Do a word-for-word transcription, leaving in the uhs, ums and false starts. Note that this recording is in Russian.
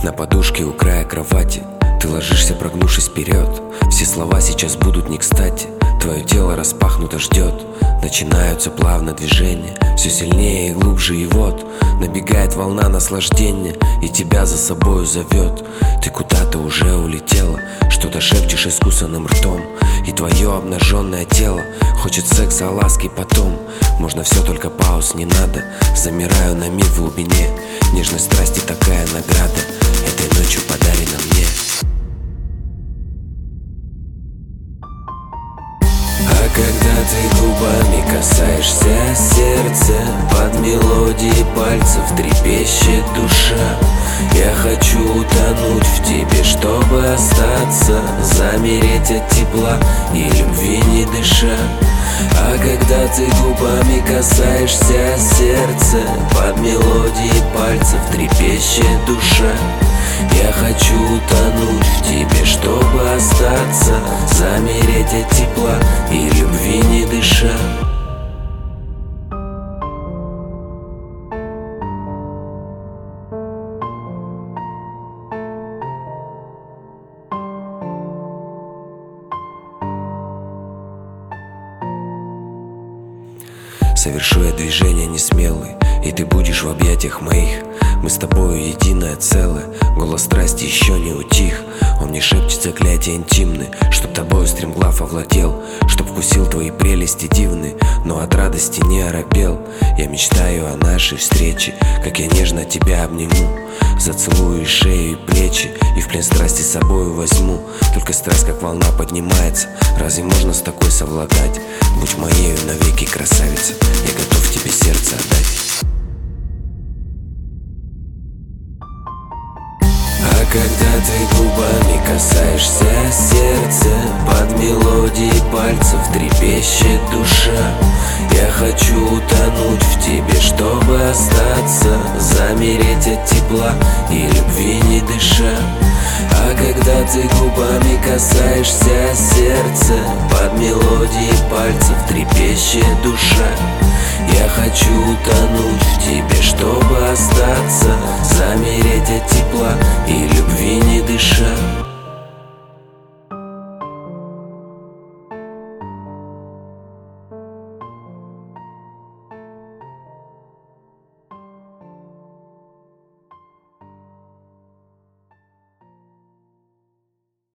На подушке у края кровати ты ложишься, прогнувшись вперед. Все слова сейчас будут не кстати. Твое тело распахнуто ждет. Начинаются плавно движения, все сильнее и глубже, и вот набегает волна наслаждения и тебя за собою зовет. Ты куда-то уже улетела, что-то шепчешь искусанным ртом, и твое обнаженное тело хочет секса, ласки потом. Можно все, только пауз не надо. Замираю на миг в глубине. Нежность страсти такая награда, этой ночью подарена мне. А когда ты губами касаешься сердца, под мелодии пальцев трепещет душа. Я хочу утонуть в тебе, чтобы остаться, замереть от тепла и любви не дыша. А когда ты губами касаешься сердца, под мелодии пальцев трепещет душа. Я хочу утонуть в тебе, чтобы остаться, замереть от тепла и любви не дыша. Совершу я движения несмелые, и ты будешь в объятиях моих. Мы с тобою единое целое, голос страсти еще не утих. Он мне шепчет заклятия интимные, чтоб тобою стремглав овладел, чтоб вкусил твои прелести дивные, но от радости не оробел. Я мечтаю о нашей встрече, как я нежно тебя обниму, зацелую и шею, и плечи, и в плен страсти с собою возьму. Только страсть, как волна, поднимается. Разве можно с такой совладать? Будь моею навеки, красавица, я готов тебе сердце отдать. А когда ты губами касаешься сердца, под мелодии пальцев трепещет душа. Я хочу утонуть в тебе, чтобы остаться, замереть от тепла и любви не дыша. А когда ты губами касаешься сердца, под мелодии пальцев трепещет душа. Я хочу утонуть в тебе, чтобы остаться, замереть от тепла и любви не дыша.